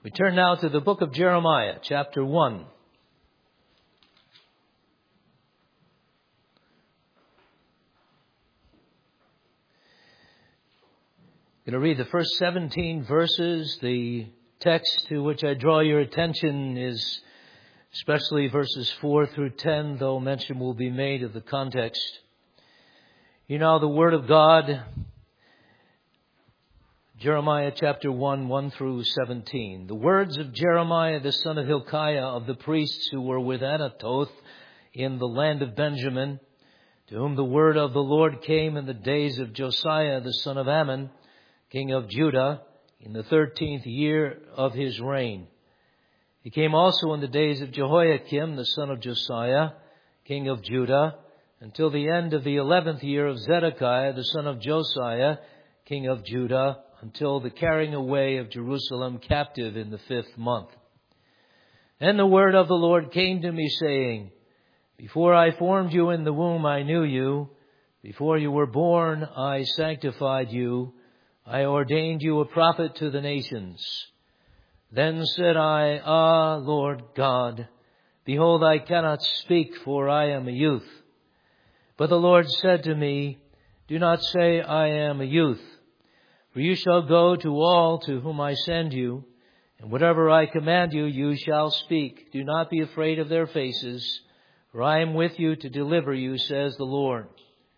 We turn now to the book of Jeremiah, chapter 1. I'm going to read the first 17 verses. The text to which I draw your attention is especially verses 4 through 10, though mention will be made of the context. You know, the Word of God, Jeremiah chapter 1, 1 through 17. The words of Jeremiah, the son of Hilkiah, of the priests who were with Anathoth in the land of Benjamin, to whom the word of the Lord came in the days of Josiah, the son of Ammon, king of Judah, in the 13th year of his reign. He came also in the days of Jehoiakim, the son of Josiah, king of Judah, until the end of the 11th year of Zedekiah, the son of Josiah, king of Judah, until the carrying away of Jerusalem captive in the 5th month. Then the word of the Lord came to me, saying, Before I formed you in the womb, I knew you. Before you were born, I sanctified you. I ordained you a prophet to the nations. Then said I, Ah, Lord God, behold, I cannot speak, for I am a youth. But the Lord said to me, Do not say, I am a youth. For you shall go to all to whom I send you, and whatever I command you, you shall speak. Do not be afraid of their faces, for I am with you to deliver you, says the Lord.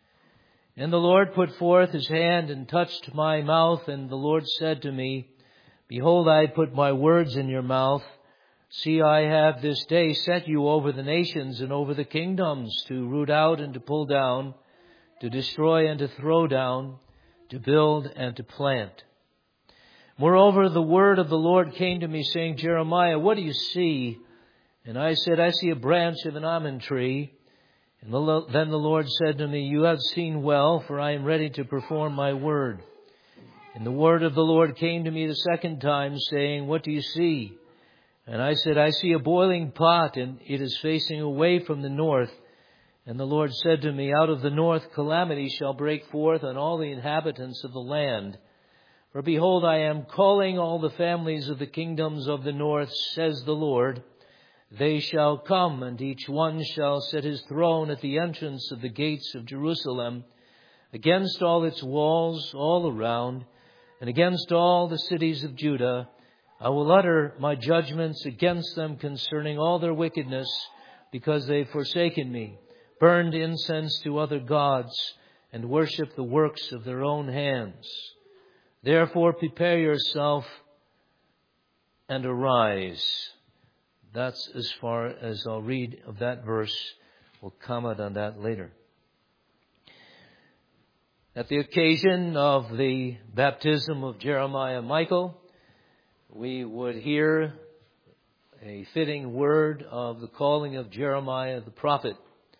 And the Lord put forth his hand and touched my mouth, and the Lord said to me, Behold, I put my words in your mouth. See, I have this day set you over the nations and over the kingdoms, to root out and to pull down, to destroy and to throw down, to build and to plant. Moreover, the word of the Lord came to me, saying, Jeremiah, what do you see? And I said, I see a branch of an almond tree. And then the Lord said to me, You have seen well, for I am ready to perform my word. And the word of the Lord came to me the second time, saying, What do you see? And I said, I see a boiling pot, and it is facing away from the north. And the Lord said to me, Out of the north calamity shall break forth on all the inhabitants of the land. For behold, I am calling all the families of the kingdoms of the north, says the Lord. They shall come, and each one shall set his throne at the entrance of the gates of Jerusalem, against all its walls all around, and against all the cities of Judah. I will utter my judgments against them concerning all their wickedness, because they have forsaken me, burned incense to other gods, and worship the works of their own hands. Therefore prepare yourself and arise. That's as far as I'll read of that verse. We'll comment on that later. At the occasion of the baptism of Jeremiah Michael, we would hear a fitting word of the calling of Jeremiah the prophet.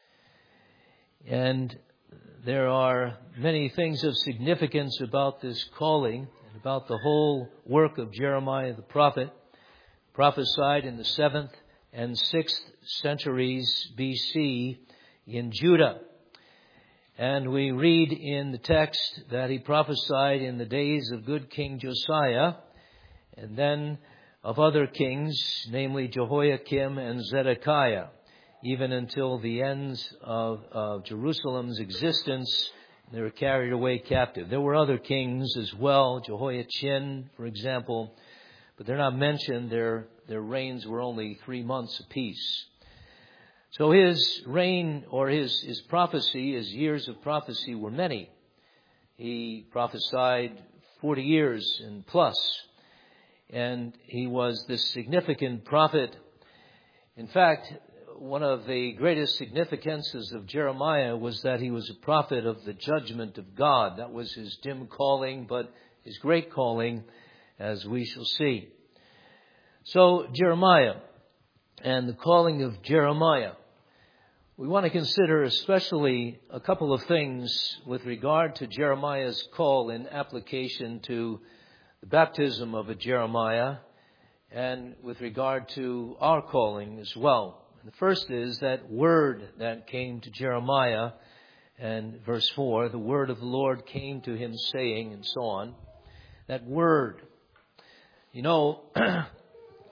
And there are many things of significance about this calling and about the whole work of Jeremiah the prophet, prophesied in the 7th and 6th centuries BC in Judah. And we read in the text that he prophesied in the days of good King Josiah, and then of other kings, namely Jehoiakim and Zedekiah, even until the ends of Jerusalem's existence. They were carried away captive. There were other kings as well, Jehoiachin, for example, but they're not mentioned. Their reigns were only 3 months apiece. So his reign, or his prophecy, his years of prophecy were many. He prophesied 40 years and plus, and he was this significant prophet. In fact, one of the greatest significances of Jeremiah was that he was a prophet of the judgment of God. That was his dim calling, but his great calling, as we shall see. So, Jeremiah and the calling of Jeremiah. We want to consider especially a couple of things with regard to Jeremiah's call in application to the baptism of a Jeremiah and with regard to our calling as well. The first is that word that came to Jeremiah, and verse 4, the word of the Lord came to him saying, and so on. That word, you know,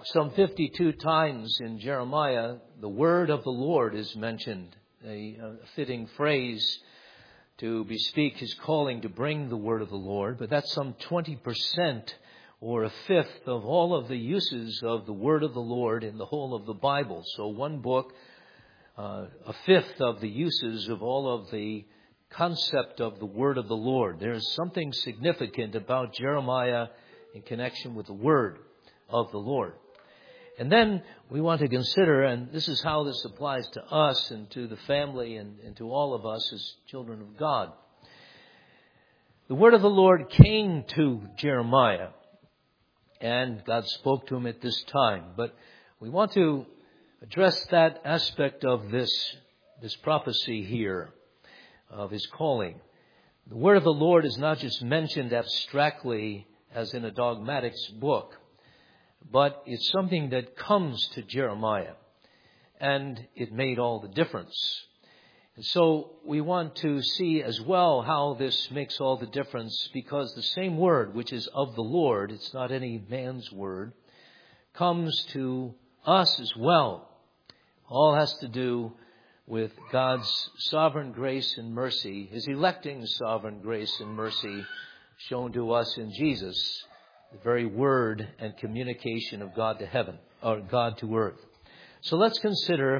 Some 52 times in Jeremiah, the word of the Lord is mentioned, a fitting phrase to bespeak his calling to bring the word of the Lord. But that's some 20% or a fifth of all of the uses of the word of the Lord in the whole of the Bible. So one book, a fifth of the uses of all of the concept of the word of the Lord. There's something significant about Jeremiah in connection with the word of the Lord. And then we want to consider, and this is how this applies to us and to the family and to all of us as children of God. The word of the Lord came to Jeremiah, and God spoke to him at this time. But we want to address that aspect of this prophecy here, of his calling. The word of the Lord is not just mentioned abstractly as in a dogmatics book, but it's something that comes to Jeremiah, and it made all the difference. And so we want to see as well how this makes all the difference, because the same word, which is of the Lord, it's not any man's word, comes to us as well. All has to do with God's sovereign grace and mercy, his electing sovereign grace and mercy shown to us in Jesus, the very word and communication of God to heaven, or God to earth. So let's consider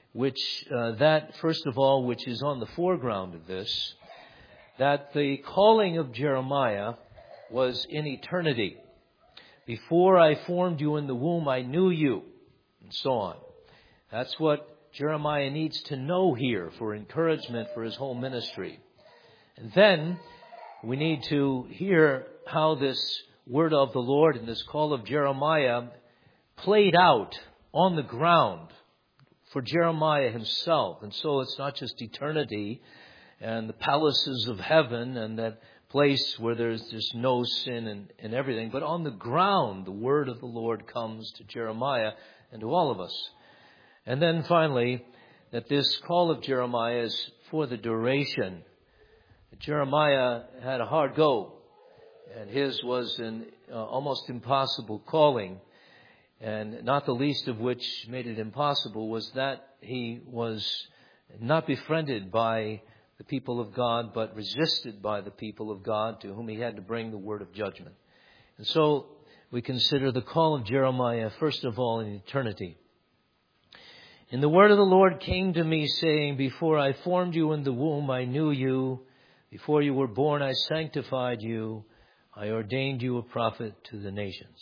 that, first of all, which is on the foreground of this, that the calling of Jeremiah was in eternity. Before I formed you in the womb, I knew you, and so on. That's what Jeremiah needs to know here for encouragement for his whole ministry. And then we need to hear how this word of the Lord and this call of Jeremiah played out on the ground for Jeremiah himself. And so it's not just eternity and the palaces of heaven and that place where there's just no sin and everything, but on the ground the word of the Lord comes to Jeremiah and to all of us. And then finally, that this call of Jeremiah is for the duration. Jeremiah had a hard go, and his was an almost impossible calling, and not the least of which made it impossible was that he was not befriended by the people of God, but resisted by the people of God, to whom he had to bring the word of judgment. And so we consider the call of Jeremiah, first of all, in eternity. And the word of the Lord came to me, saying, before I formed you in the womb, I knew you. Before you were born, I sanctified you. I ordained you a prophet to the nations.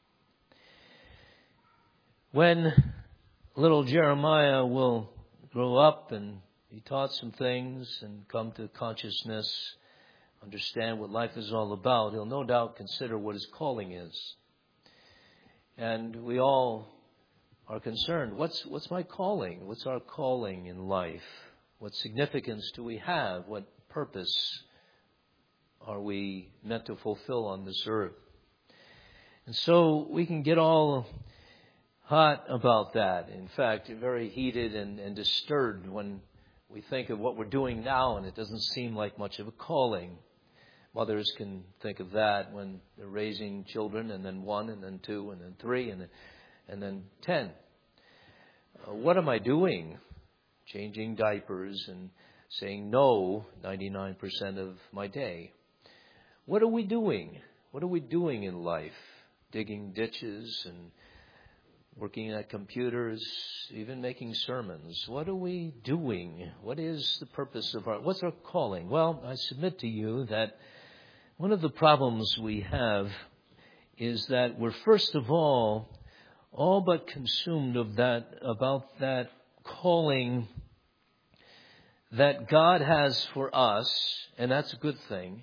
When little Jeremiah will grow up and be taught some things and come to consciousness, understand what life is all about, he'll no doubt consider what his calling is. And we all are concerned, what's my calling? What's our calling in life? What significance do we have? What purpose are we meant to fulfill on this earth? And so we can get all hot about that. In fact, very heated and disturbed when we think of what we're doing now and it doesn't seem like much of a calling. Mothers can think of that when they're raising children, and then 1, and then 2, and then 3, and then 10. What am I doing? Changing diapers and saying no 99% of my day. What are we doing? What are we doing in life? Digging ditches and working at computers, even making sermons. What are we doing? What is the purpose of what's our calling? Well, I submit to you that one of the problems we have is that we're first of all but consumed about that calling that God has for us, and that's a good thing.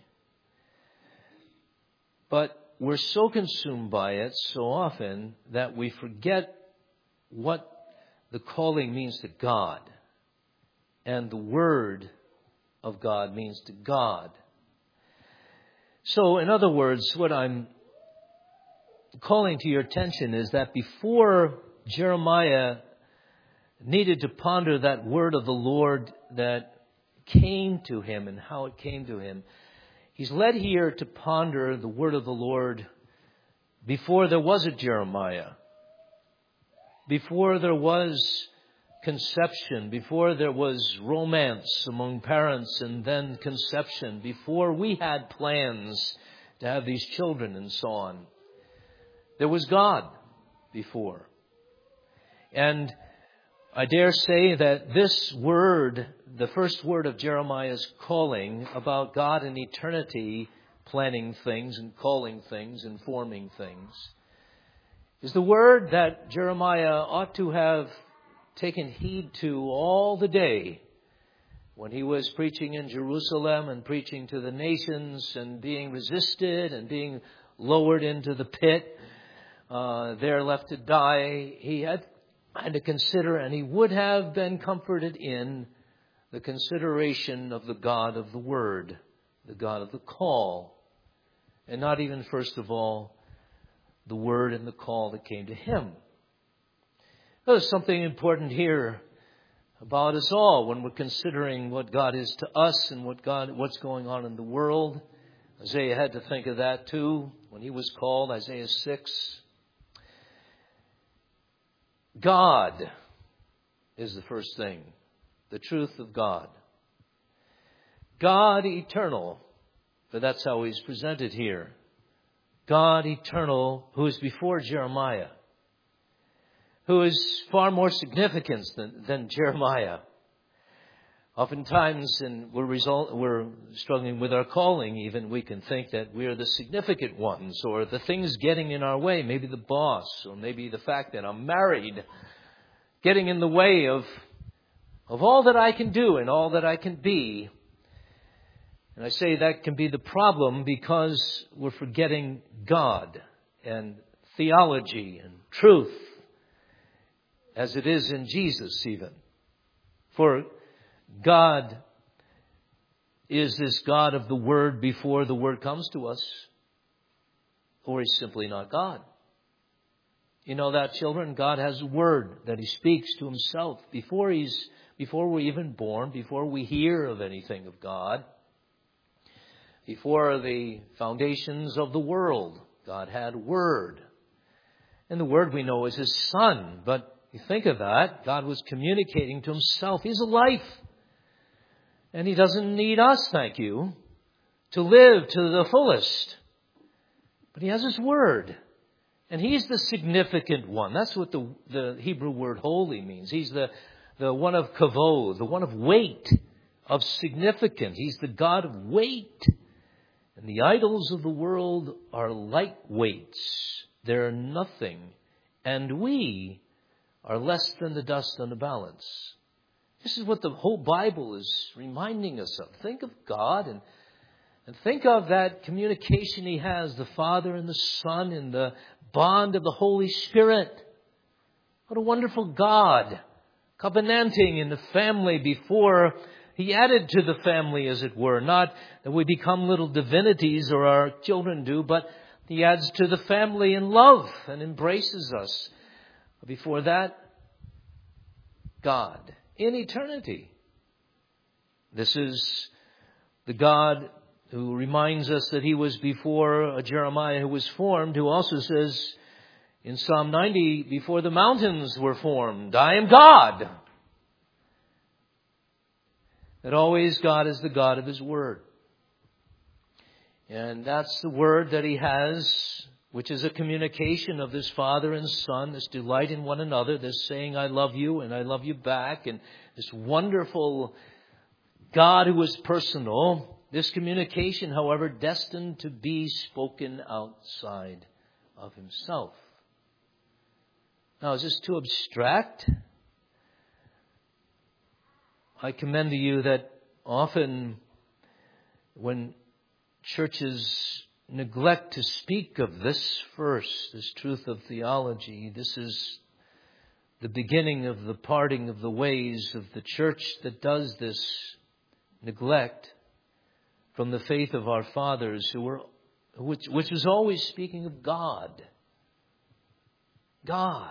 But we're so consumed by it so often that we forget what the calling means to God and the Word of God means to God. So, in other words, what I'm calling to your attention is that before Jeremiah needed to ponder that word of the Lord that came to him and how it came to him, he's led here to ponder the word of the Lord before there was a Jeremiah. before there was conception, before there was romance among parents and then conception, before we had plans to have these children and so on, there was God before. And I dare say that this word, the first word of Jeremiah's calling about God in eternity, planning things and calling things and forming things, is the word that Jeremiah ought to have taken heed to all the day when he was preaching in Jerusalem and preaching to the nations and being resisted and being lowered into the pit, there left to die. He had to consider, and he would have been comforted in the consideration of the God of the Word, the God of the call, and not even, first of all, the word and the call that came to him. There's something important here about us all when we're considering what God is to us and what's going on in the world. Isaiah had to think of that too when he was called, Isaiah 6. God is the first thing, the truth of God. God eternal, for that's how he's presented here. God eternal, who is before Jeremiah, who is far more significant than Jeremiah. Oftentimes, we're struggling with our calling, even we can think that we are the significant ones, or the things getting in our way, maybe the boss, or maybe the fact that I'm married, getting in the way of all that I can do and all that I can be. And I say that can be the problem because we're forgetting God and theology and truth as it is in Jesus even. For God is this God of the Word before the Word comes to us, or He's simply not God. You know that, children? God has a Word that He speaks to Himself before we're even born, before we hear of anything of God. Before the foundations of the world, God had Word. And the Word we know is His Son. But you think of that, God was communicating to Himself. He's a life. And He doesn't need us, thank you, to live to the fullest. But He has His Word. And He's the significant one. That's what the Hebrew word holy means. He's the one of kavod, the one of weight, of significance. He's the God of weight. And the idols of the world are lightweights. They're nothing. And we are less than the dust on the balance. This is what the whole Bible is reminding us of. Think of God and think of that communication He has, the Father and the Son, in the bond of the Holy Spirit. What a wonderful God, covenanting in the family before He added to the family, as it were. Not that we become little divinities or our children do, but He adds to the family in love and embraces us. Before that, God in eternity. This is the God who reminds us that He was before a Jeremiah who was formed, who also says in Psalm 90, before the mountains were formed, I am God. That always God is the God of His Word. And that's the Word that He has, which is a communication of this Father and Son, this delight in one another, this saying, I love you and I love you back, and this wonderful God who is personal. This communication, however, destined to be spoken outside of Himself. Now, is this too abstract? I commend to you that often when churches neglect to speak of this first, this truth of theology, this is the beginning of the parting of the ways of the church that does this neglect from the faith of our fathers which was always speaking of God. God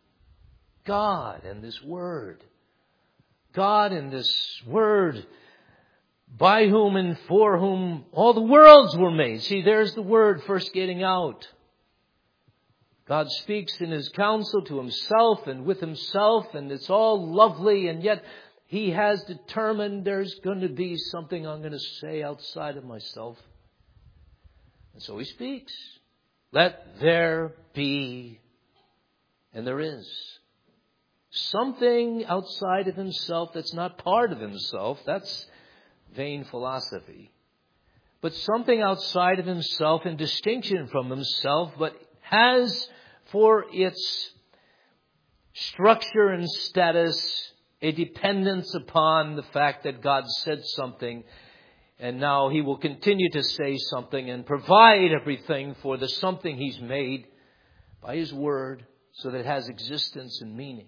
and this Word. God and this Word, by whom and for whom all the worlds were made. See, there's the Word first getting out. God speaks in His counsel to Himself and with Himself, and it's all lovely, and yet He has determined there's going to be something I'm going to say outside of myself. And so He speaks. Let there be, and there is. Something outside of Himself that's not part of Himself. That's vain philosophy. But something outside of Himself in distinction from Himself, but has for its structure and status a dependence upon the fact that God said something, and now He will continue to say something and provide everything for the something He's made by His Word so that it has existence and meaning.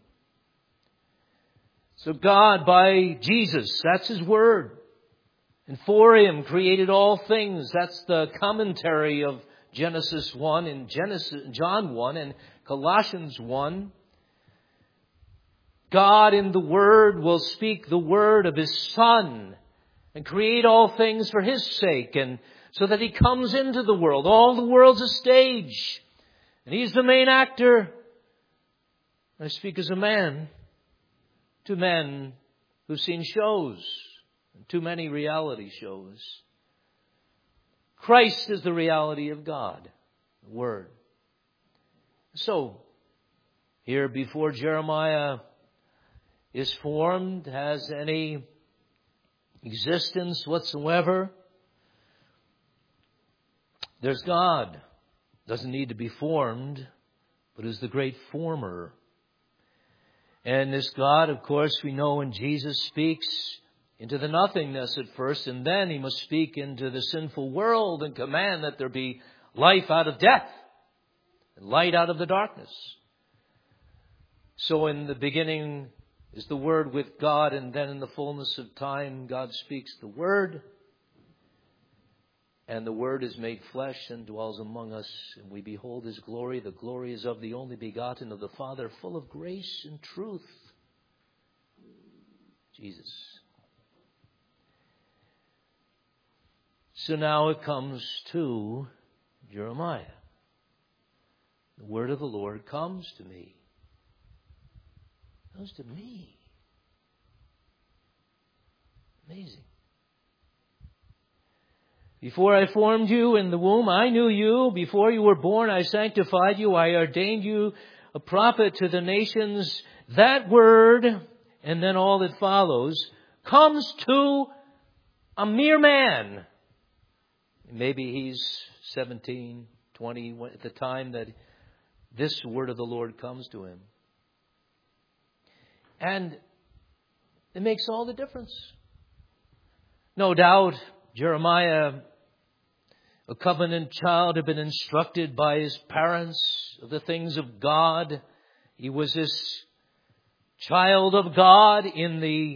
So God, by Jesus, that's His Word, and for Him created all things. That's the commentary of Genesis 1 and John 1 and Colossians 1. God in the Word will speak the word of His Son and create all things for His sake, and so that He comes into the world. All the world's a stage, and He's the main actor. I speak as a man to men who've seen shows, too many reality shows. Christ is the reality of God, the Word. So, here before Jeremiah is formed, has any existence whatsoever, there's God. Doesn't need to be formed, but is the great former. And this God, of course, we know when Jesus speaks into the nothingness at first, and then He must speak into the sinful world and command that there be life out of death and light out of the darkness. So in the beginning is the Word with God, and then in the fullness of time God speaks the Word, and the Word is made flesh and dwells among us, and we behold His glory. The glory is of the only begotten of the Father, full of grace and truth. Jesus. So now it comes to Jeremiah. The word of the Lord comes to me. It comes to me. Amazing. Before I formed you in the womb, I knew you. Before you were born, I sanctified you. I ordained you a prophet to the nations. That word, and then all that follows, comes to a mere man. Maybe he's 17, 20 at the time that this word of the Lord comes to him. And it makes all the difference. No doubt, Jeremiah, a covenant child, had been instructed by his parents of the things of God. He was this child of God in the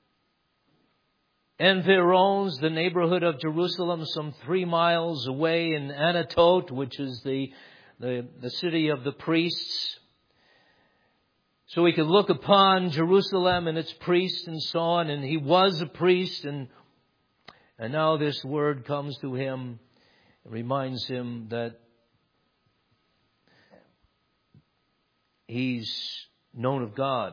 environs, the neighborhood of Jerusalem, some 3 miles away in Anatot, which is the city of the priests. So he could look upon Jerusalem and its priests and so on, and he was a priest, and now this word comes to him and reminds him that he's known of God.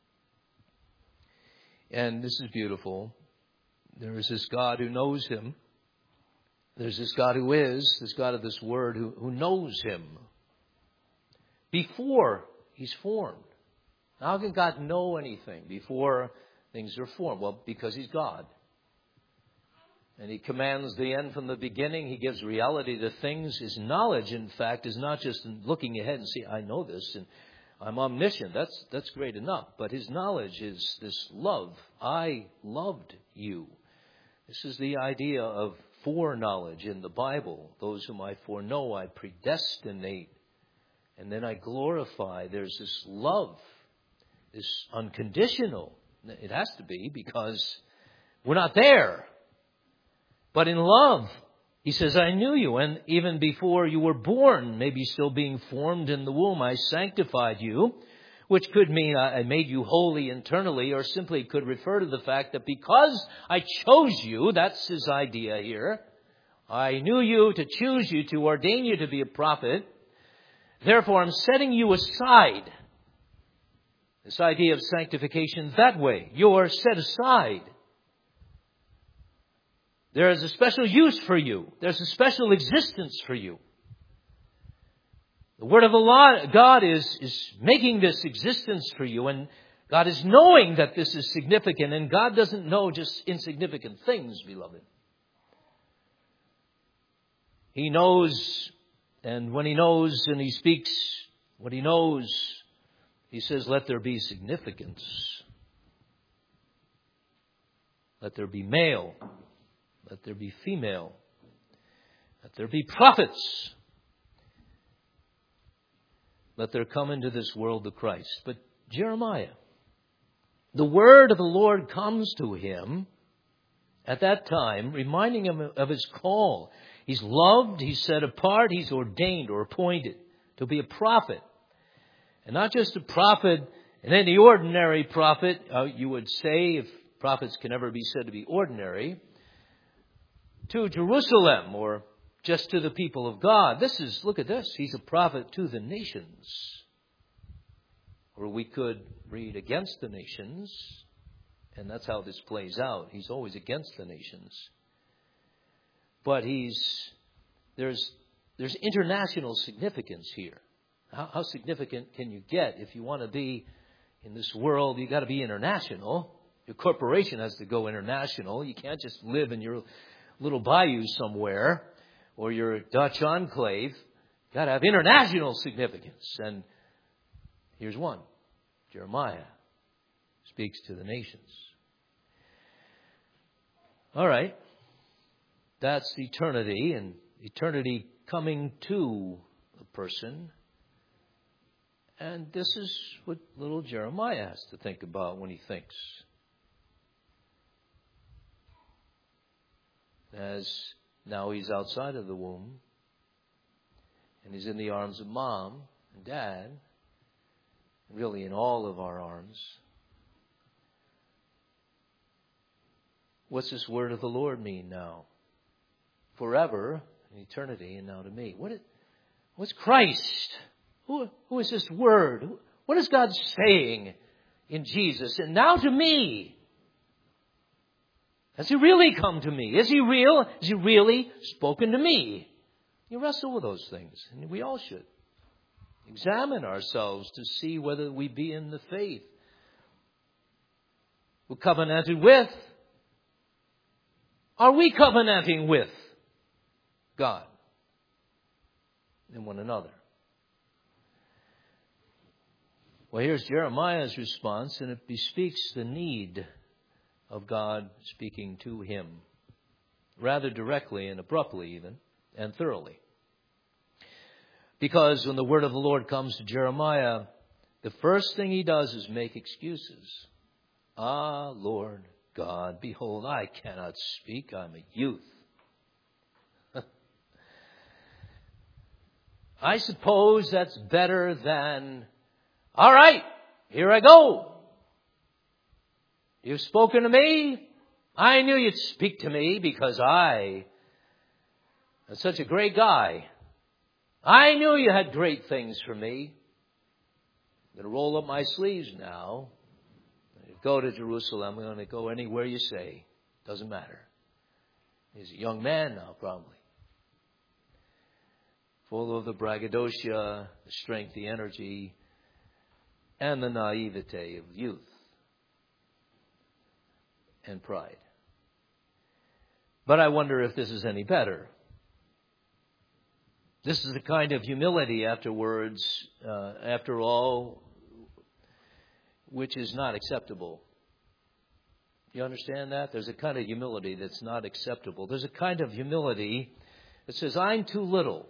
And this is beautiful. There is this God who knows him. There's this God who is, this God of this word who knows him before he's formed. How can God know anything before things are formed? Well, because he's God. And he commands the end from the beginning. He gives reality to things. His knowledge, in fact, is not just in looking ahead and see, I know this and I'm omniscient. That's great enough. But his knowledge is this love. I loved you. This is the idea of foreknowledge in the Bible. Those whom I foreknow, I predestinate. And then I glorify. There's this love, this unconditional. It has to be because we're not there. But in love, he says, I knew you. And even before you were born, maybe still being formed in the womb, I sanctified you. Which could mean I made you holy internally, or simply could refer to the fact that because I chose you, that's his idea here. I knew you to choose you, to ordain you to be a prophet. Therefore, I'm setting you aside. This idea of sanctification that way. You're set aside. There is a special use for you. There's a special existence for you. The Word of God is making this existence for you, and God is knowing that this is significant, and God doesn't know just insignificant things, beloved. He knows, and when He knows and He speaks what He knows, He says, let there be significance. Let there be male. Let there be female. Let there be prophets. Let there come into this world the Christ. But Jeremiah, the word of the Lord comes to him at that time, reminding him of his call. He's loved, he's set apart, he's ordained or appointed to be a prophet. And not just a prophet, and any ordinary prophet, you would say, if prophets can ever be said to be ordinary, to Jerusalem or just to the people of God. Look at this, he's a prophet to the nations. Or we could read against the nations, and that's how this plays out. He's always against the nations. But there's international significance here. How significant can you get? If you want to be in this world, you've got to be international. Your corporation has to go international. You can't just live in your little bayou somewhere or your Dutch enclave. You've got to have international significance. And here's one. Jeremiah speaks to the nations. All right. That's eternity, and eternity coming to a person. And this is what little Jeremiah has to think about when he thinks. As now he's outside of the womb, and he's in the arms of mom and dad, really in all of our arms. What's this word of the Lord mean now? Forever, in eternity, and now to me. What's Christ? Who is this word? What is God saying in Jesus? And now to me. Has He really come to me? Is He real? Has He really spoken to me? You wrestle with those things, and we all should. Examine ourselves to see whether we be in the faith. We're covenanted with. Are we covenanting with God and one another? Well, here's Jeremiah's response, and it bespeaks the need of God speaking to him, rather directly and abruptly even, and thoroughly. Because when the word of the Lord comes to Jeremiah, the first thing he does is make excuses. Ah, Lord God, behold, I cannot speak. I'm a youth. I suppose that's better than, all right, here I go. You've spoken to me. I knew you'd speak to me because I am such a great guy. I knew you had great things for me. I'm going to roll up my sleeves now. I'm going to go to Jerusalem. I'm going to go anywhere you say. Doesn't matter. He's a young man now, probably. Full of the braggadocio, the strength, the energy, and the naivete of youth and pride. But I wonder if this is any better. This is the kind of humility afterwards, after all, which is not acceptable. You understand that? There's a kind of humility that's not acceptable. There's a kind of humility that says, I'm too little.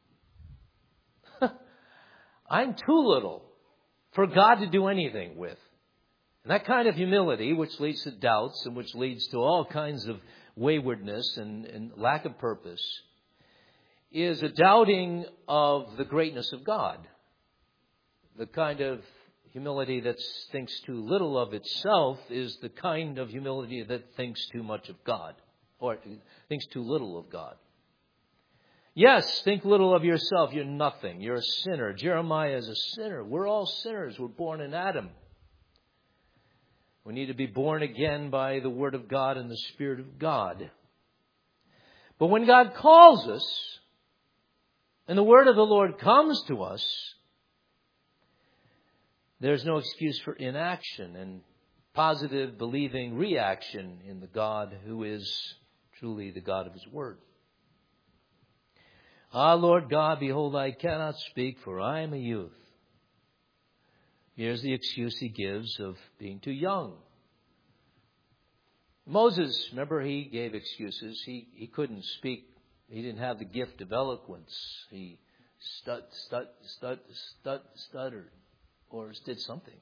I'm too little for God to do anything with. And that kind of humility, which leads to doubts and which leads to all kinds of waywardness and lack of purpose, is a doubting of the greatness of God. The kind of humility that thinks too little of itself is the kind of humility that thinks too much of God, or thinks too little of God. Yes, think little of yourself. You're nothing. You're a sinner. Jeremiah is a sinner. We're all sinners. We're born in Adam. We need to be born again by the Word of God and the Spirit of God. But when God calls us, and the Word of the Lord comes to us, there's no excuse for inaction and positive, believing reaction in the God who is truly the God of His Word. Ah, Lord God, behold, I cannot speak, for I am a youth. Here's the excuse he gives of being too young. Moses, remember, he gave excuses. He couldn't speak. He didn't have the gift of eloquence. He stuttered or did something.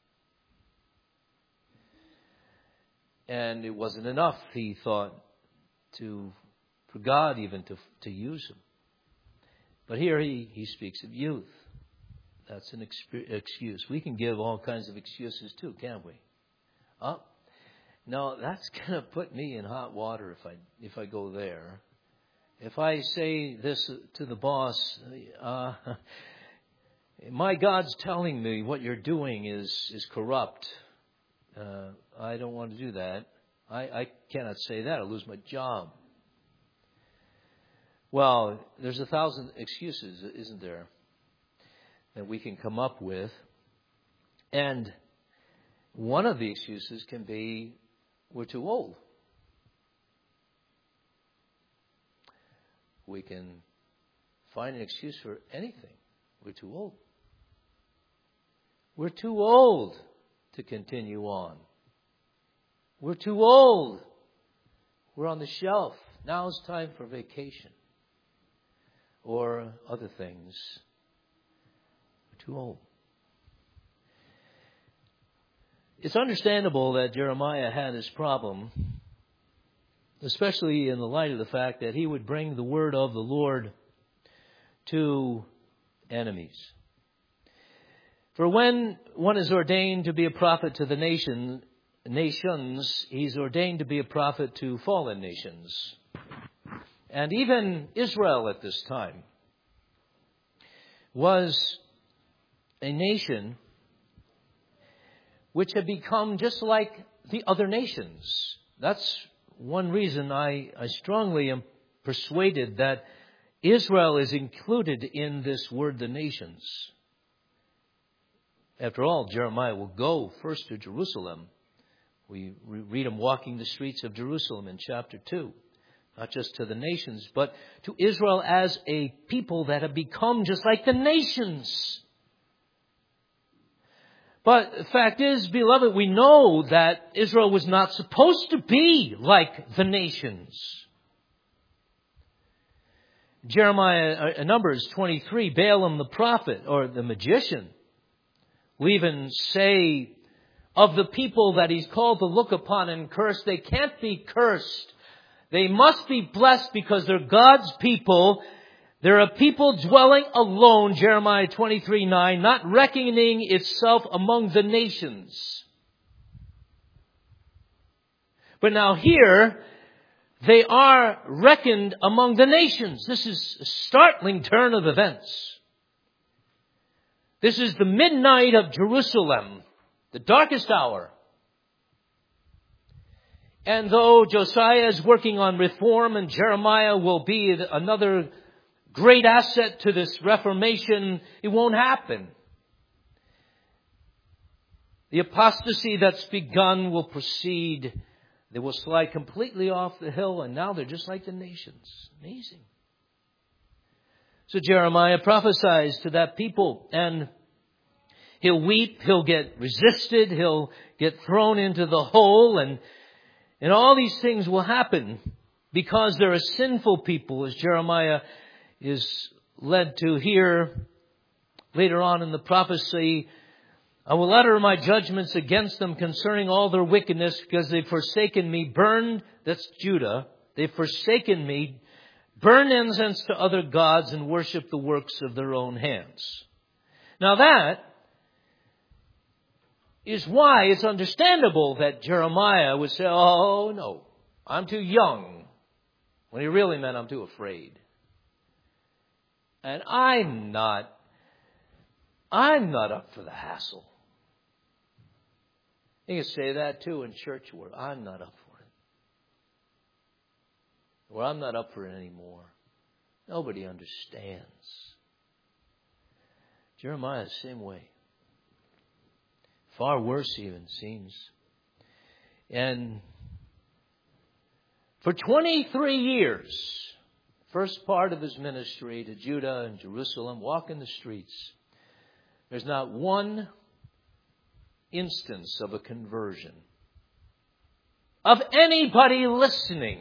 And it wasn't enough, he thought, for God even to use him. But here he speaks of youth. That's an excuse. We can give all kinds of excuses too, can't we? No, that's going to put me in hot water if I go there. If I say this to the boss, my God's telling me what you're doing is corrupt. I don't want to do that. I cannot say that. I'll lose my job. Well, there's 1,000 excuses, isn't there, that we can come up with. And one of the excuses can be, we're too old. We can find an excuse for anything. We're too old. We're too old to continue on. We're too old. We're on the shelf. Now it's time for vacation. Or other things. We're too old. It's understandable that Jeremiah had this problem, especially in the light of the fact that he would bring the word of the Lord to enemies. For when one is ordained to be a prophet to the nations, he's ordained to be a prophet to fallen nations. And even Israel at this time was a nation which had become just like the other nations. That's one reason I strongly am persuaded that Israel is included in this word, the nations. After all, Jeremiah will go first to Jerusalem. We read him walking the streets of Jerusalem in chapter 2. Not just to the nations, but to Israel as a people that have become just like the nations. But the fact is, beloved, we know that Israel was not supposed to be like the nations. Numbers 23, Balaam the prophet, or the magician, will even say of the people that he's called to look upon and curse, they can't be cursed. They must be blessed because they're God's people. They're a people dwelling alone, Jeremiah 23:9, not reckoning itself among the nations. But now here, they are reckoned among the nations. This is a startling turn of events. This is the midnight of Jerusalem, the darkest hour. And though Josiah is working on reform and Jeremiah will be another great asset to this reformation, it won't happen. The apostasy that's begun will proceed. They will slide completely off the hill, and now they're just like the nations. Amazing. So Jeremiah prophesies to that people, and he'll weep, he'll get resisted, he'll get thrown into the hole, and all these things will happen because they're a sinful people, as Jeremiah is led to hear later on in the prophecy. I will utter my judgments against them concerning all their wickedness, because they've forsaken me, that's Judah, they've forsaken me, burn incense to other gods, and worship the works of their own hands. Now that is why it's understandable that Jeremiah would say, oh no, I'm too young, when he really meant I'm too afraid. And I'm not up for the hassle. You can say that too in church world. I'm not up for it. Or I'm not up for it anymore. Nobody understands. Jeremiah, the same way. Far worse even, seems. And for 23 years, first part of his ministry to Judah and Jerusalem, walking the streets, there's not one instance of a conversion of anybody listening.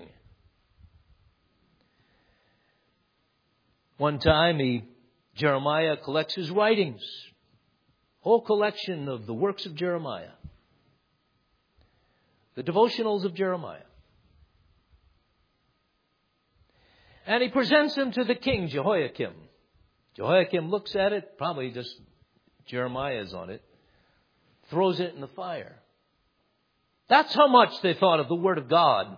One time Jeremiah collects his writings, whole collection of the works of Jeremiah, the devotionals of Jeremiah. And he presents them to the king, Jehoiakim. Jehoiakim looks at it, probably just Jeremiah's on it, throws it in the fire. That's how much they thought of the Word of God.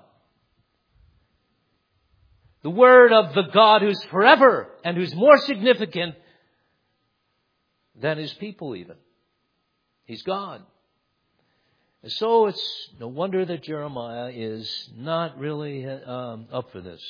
The Word of the God who's forever and who's more significant than His people even. He's God. And so it's no wonder that Jeremiah is not really up for this.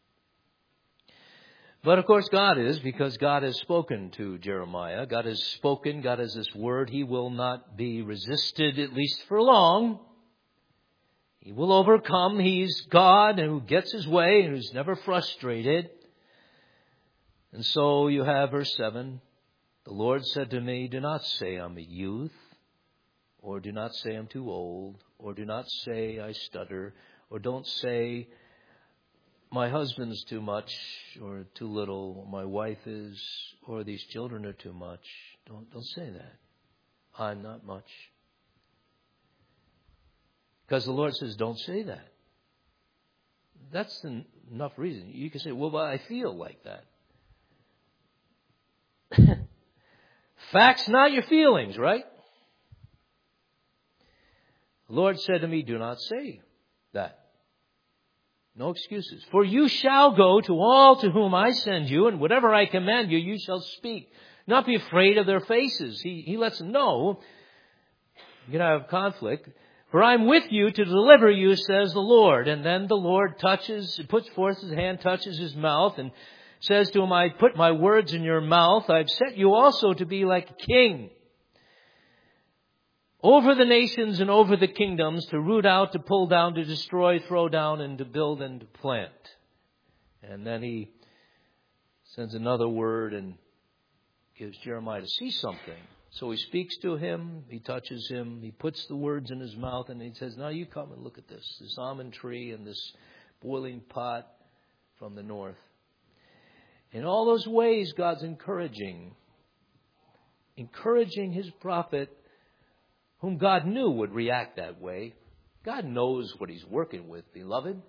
But of course God is, because God has spoken to Jeremiah. God has spoken. God has this word. He will not be resisted, at least for long. He will overcome. He's God who gets His way and who's never frustrated. And so you have verse 7. The Lord said to me, do not say I'm a youth, or do not say I'm too old, or do not say I stutter, or don't say my husband's too much or too little, or my wife is, or these children are too much. Don't say that. I'm not much. Because the Lord says, don't say that. That's enough reason. You can say, well, but I feel like that. Facts, not your feelings, right? The Lord said to me, do not say that. No excuses. For you shall go to all to whom I send you, and whatever I command you, you shall speak. Not be afraid of their faces. He lets them know you're going to have conflict. For I'm with you to deliver you, says the Lord. And then the Lord puts forth His hand, touches his mouth, and says to him, I put my words in your mouth. I've set you also to be like a king over the nations and over the kingdoms, to root out, to pull down, to destroy, throw down, and to build and to plant. And then He sends another word and gives Jeremiah to see something. So He speaks to him, He touches him, He puts the words in his mouth, and He says, now you come and look at this almond tree and this boiling pot from the north. In all those ways, God's encouraging His prophet, whom God knew would react that way. God knows what He's working with, beloved.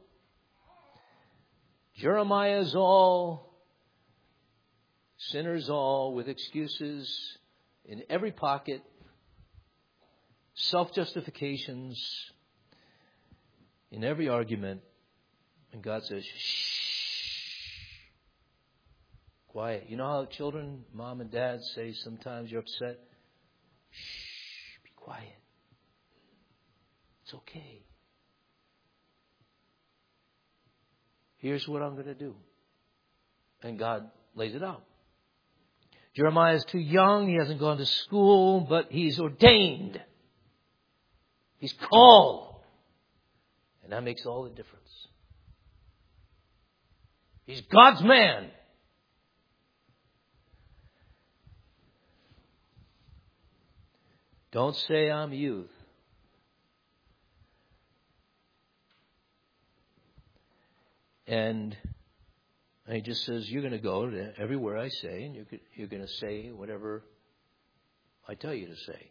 Jeremiah's all, sinners all, with excuses in every pocket, self-justifications in every argument. And God says, shh, quiet. You know how children, mom and dad say sometimes you're upset? Shh. Quiet. It's okay. Here's what I'm going to do. And God lays it out. Jeremiah is too young. He hasn't gone to school, but he's ordained. He's called. And that makes all the difference. He's God's man. Don't say I'm youth. And He just says, you're going to go to everywhere I say, and you're going to say whatever I tell you to say.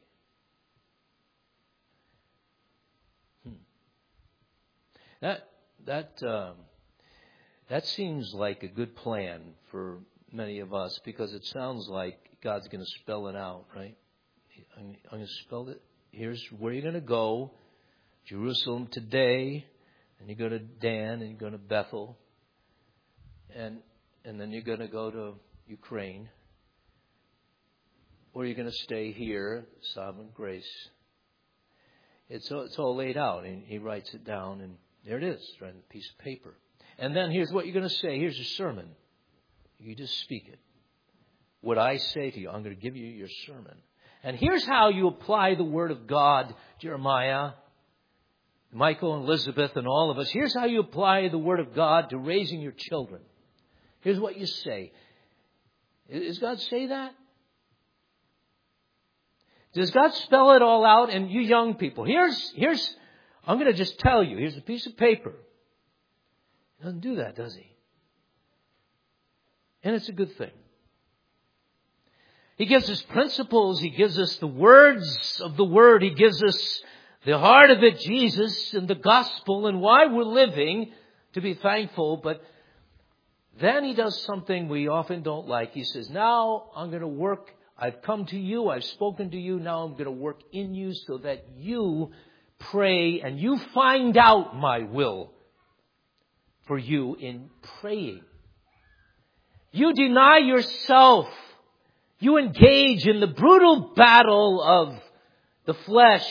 That seems like a good plan for many of us, because it sounds like God's going to spell it out, right? I'm going to spell it. Here's where you're going to go. Jerusalem today. And you go to Dan, and you go to Bethel. And then you're going to go to Ukraine, or you're going to stay here, Sovereign Grace. It's all laid out, and he writes it down, and there it is, right on a piece of paper. And then here's what you're going to say. Here's your sermon. You just speak it. What I say to you, I'm going to give you your sermon. And here's how you apply the Word of God, Jeremiah, Michael, and Elizabeth, and all of us. Here's how you apply the Word of God to raising your children. Here's what you say. Does God say that? Does God spell it all out? And you young people, here's I'm going to just tell you. Here's a piece of paper. He doesn't do that, does he? And it's a good thing. He gives us principles. He gives us the words of the Word. He gives us the heart of it, Jesus, and the gospel, and why we're living, to be thankful. But then he does something we often don't like. He says, now I'm going to work. I've come to you. I've spoken to you. Now I'm going to work in you so that you pray and you find out my will for you in praying. You deny yourself. You engage in the brutal battle of the flesh.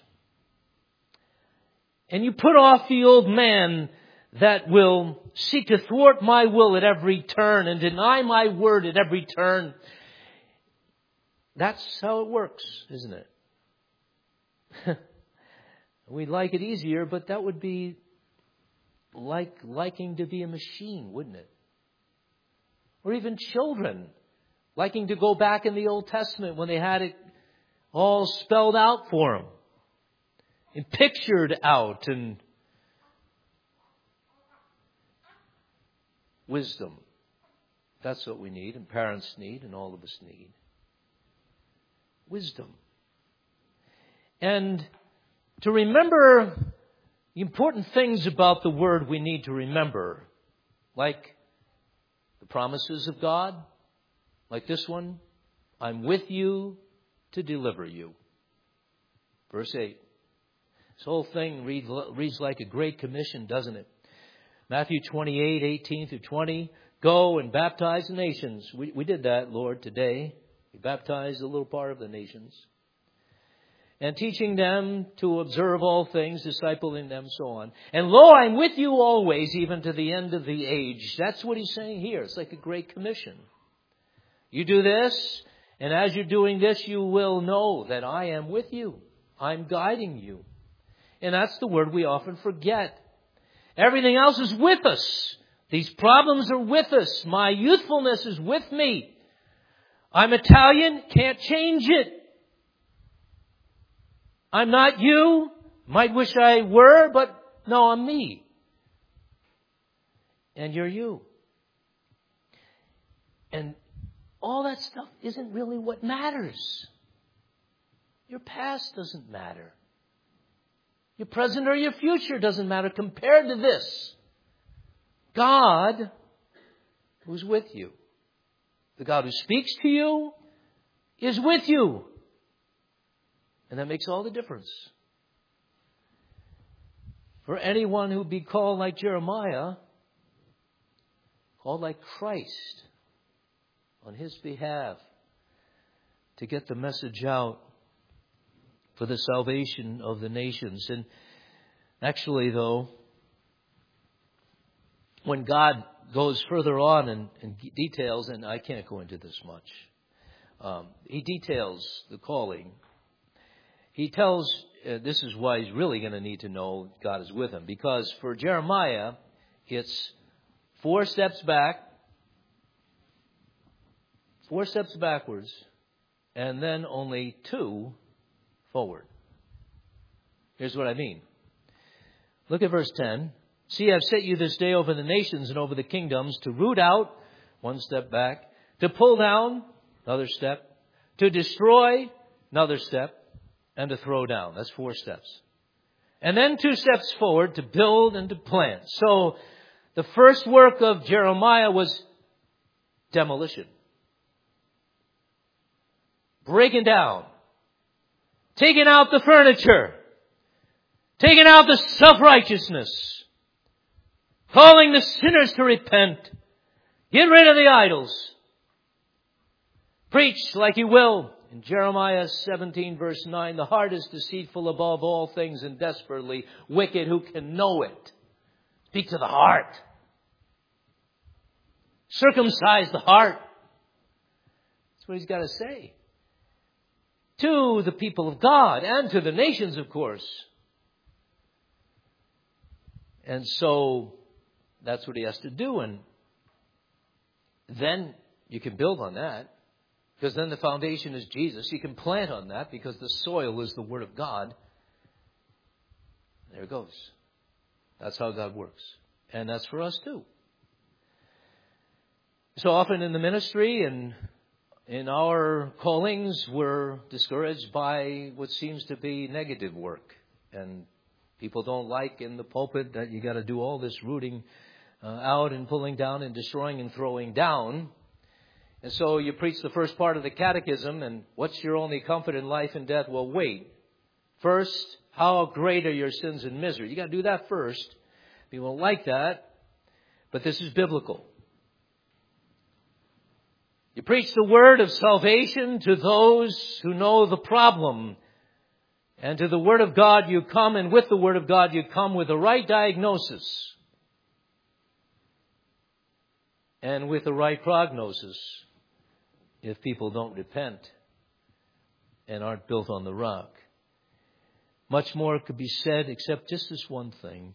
And you put off the old man that will seek to thwart my will at every turn and deny my word at every turn. That's how it works, isn't it? We'd like it easier, but that would be like liking to be a machine, wouldn't it? Or even children liking to go back in the Old Testament when they had it all spelled out for them and pictured out, and wisdom. That's what we need, and parents need, and all of us need. Wisdom. And to remember the important things about the Word we need to remember, like the promises of God, like this one, I'm with you to deliver you. Verse 8. This whole thing reads like a great commission, doesn't it? Matthew 28, 18 through 20. Go and baptize the nations. We did that, Lord, today. We baptized a little part of the nations. And teaching them to observe all things, discipling them, so on. And lo, I'm with you always, even to the end of the age. That's what he's saying here. It's like a great commission. You do this, and as you're doing this, you will know that I am with you. I'm guiding you. And that's the word we often forget. Everything else is with us. These problems are with us. My youthfulness is with me. I'm Italian, can't change it. I'm not you. Might wish I were, but no, I'm me. And you're you. And all that stuff isn't really what matters. Your past doesn't matter. Your present or your future doesn't matter compared to this. God, who's with you, the God who speaks to you, is with you. And that makes all the difference. For anyone who be called like Jeremiah, called like Christ, on his behalf, to get the message out for the salvation of the nations. And actually, though, when God goes further on and details, and I can't go into this much, he details the calling. He tells, this is why he's really going to need to know God is with him. Because for Jeremiah, it's 4 steps back, 4 steps backwards, and then only 2 forward. Here's what I mean. Look at verse 10. See, I've set you this day over the nations and over the kingdoms to root out, 1 step back, to pull down, another step, to destroy, another step, and to throw down. That's 4 steps. And then 2 steps forward to build and to plant. So the first work of Jeremiah was demolition. Breaking down. Taking out the furniture. Taking out the self-righteousness. Calling the sinners to repent. Get rid of the idols. Preach like you will. In Jeremiah 17 verse 9, the heart is deceitful above all things and desperately wicked. Who can know it? Speak to the heart. Circumcise the heart. That's what he's got to say. To the people of God and to the nations, of course. And so that's what he has to do. And then you can build on that. Because then the foundation is Jesus. You can plant on that because the soil is the Word of God. There it goes. That's how God works. And that's for us too. So often in the ministry and in our callings, we're discouraged by what seems to be negative work. And people don't like in the pulpit that you got to do all this rooting out and pulling down and destroying and throwing down. And so you preach the first part of the catechism, and what's your only comfort in life and death? Well, wait. First, how great are your sins and misery? You got to do that first. People don't like that, but this is biblical. You preach the word of salvation to those who know the problem. And to the Word of God you come, and with the Word of God you come with the right diagnosis. And with the right prognosis. If people don't repent and aren't built on the rock. Much more could be said except just this one thing.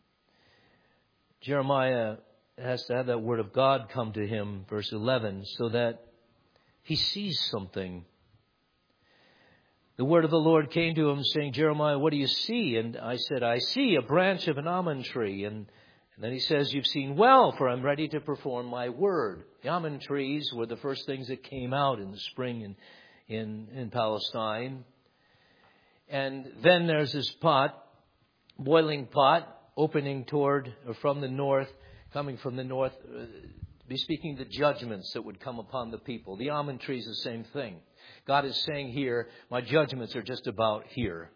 Jeremiah has to have that Word of God come to him, verse 11, so that he sees something. The word of the Lord came to him saying, Jeremiah, what do you see? And I said, I see a branch of an almond tree. And then he says, you've seen well, for I'm ready to perform my word. The almond trees were the first things that came out in the spring in Palestine. And then there's this pot, boiling pot, opening toward, or from the north, coming from the north, bespeaking the judgments that would come upon the people. The almond tree is the same thing. God is saying here, my judgments are just about here.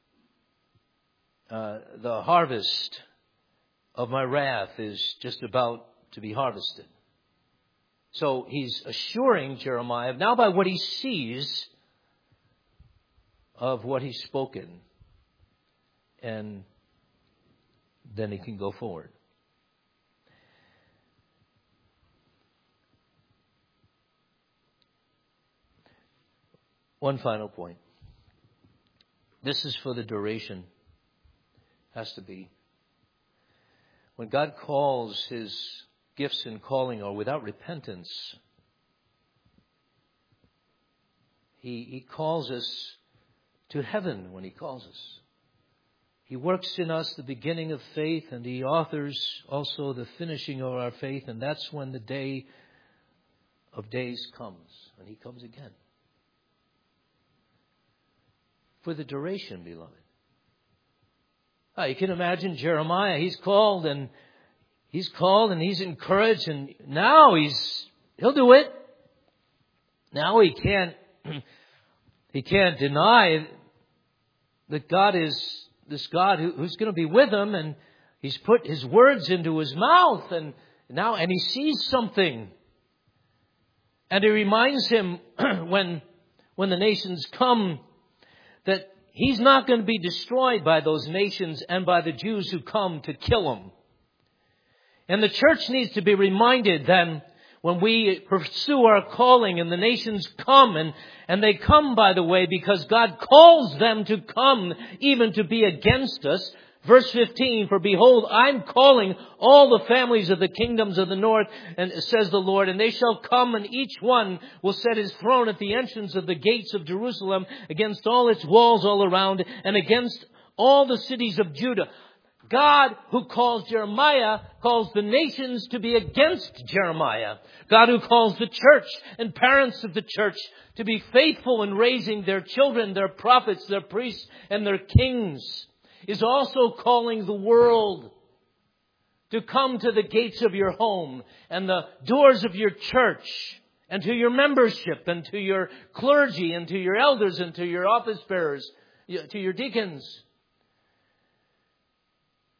The harvest of my wrath is just about to be harvested. So he's assuring Jeremiah, now by what he sees of what he's spoken. And then he can go forward. One final point. This is for the duration. Has to be. When God calls, his gifts and calling are without repentance. He calls us to heaven when he calls us. He works in us the beginning of faith, and he authors also the finishing of our faith, and that's when the day of days comes, and he comes again. For the duration, beloved. You can imagine Jeremiah. He's called and he's encouraged, and now he'll do it. Now he can't deny that God is this God who's going to be with him, and he's put his words into his mouth, and he sees something. And he reminds him when the nations come that he's not going to be destroyed by those nations and by the Jews who come to kill him. And the church needs to be reminded then, when we pursue our calling and the nations come, and they come, by the way, because God calls them to come even to be against us. Verse 15, for behold, I'm calling all the families of the kingdoms of the north, and says the Lord, and they shall come, and each one will set his throne at the entrance of the gates of Jerusalem, against all its walls all around, and against all the cities of Judah. God, who calls Jeremiah, calls the nations to be against Jeremiah. God, who calls the church and parents of the church to be faithful in raising their children, their prophets, their priests, and their kings, is also calling the world to come to the gates of your home and the doors of your church, and to your membership, and to your clergy, and to your elders, and to your office bearers, to your deacons.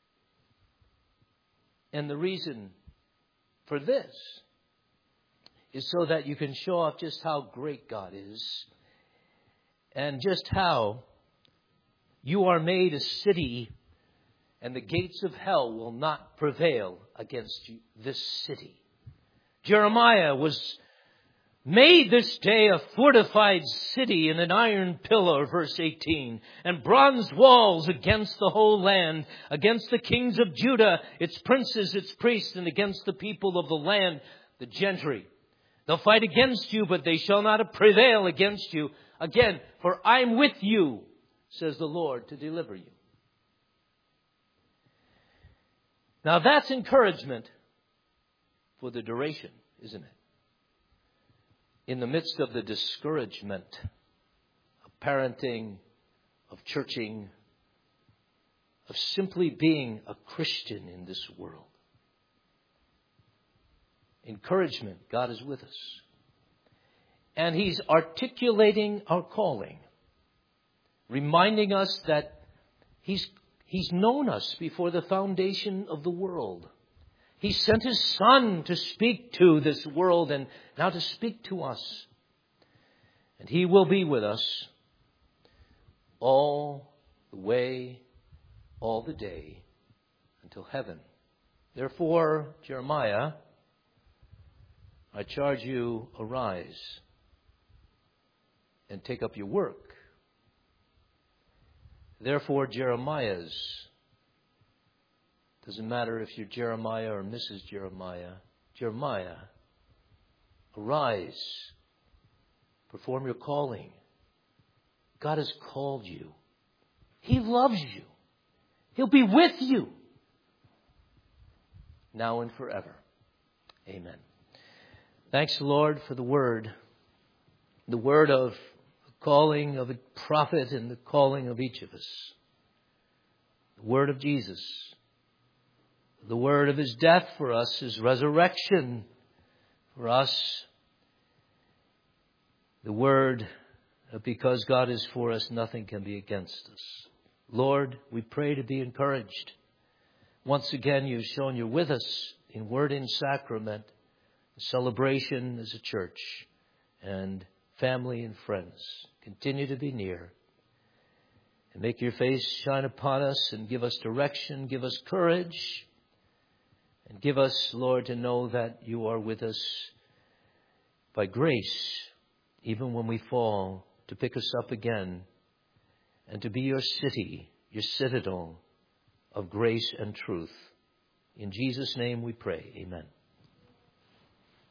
And the reason for this is so that you can show off just how great God is and just how you are made a city, and the gates of hell will not prevail against you, this city. Jeremiah was made this day a fortified city in an iron pillar, verse 18, and bronze walls against the whole land, against the kings of Judah, its princes, its priests, and against the people of the land, the gentry. They'll fight against you, but they shall not prevail against you. Again, for I'm with you, says the Lord, to deliver you. Now that's encouragement for the duration, isn't it? In the midst of the discouragement of parenting, of churching, of simply being a Christian in this world. Encouragement, God is with us. And He's articulating our calling, reminding us that He's known us before the foundation of the world. He sent His Son to speak to this world and now to speak to us. And He will be with us all the way, all the day, until heaven. Therefore, Jeremiah, I charge you, arise and take up your work. Therefore, Jeremiah's, doesn't matter if you're Jeremiah or Mrs. Jeremiah, Jeremiah, arise, perform your calling. God has called you. He loves you. He'll be with you now and forever. Amen. Thanks, Lord, for the word of the calling of a prophet and the calling of each of us. The word of Jesus. The word of His death for us, His resurrection for us. The word that because God is for us, nothing can be against us. Lord, we pray to be encouraged. Once again, You've shown You're with us in word and sacrament, celebration as a church, and family and friends. Continue to be near. And make Your face shine upon us and give us direction, give us courage. And give us, Lord, to know that You are with us by grace, even when we fall, to pick us up again and to be Your city, Your citadel of grace and truth. In Jesus' name we pray. Amen.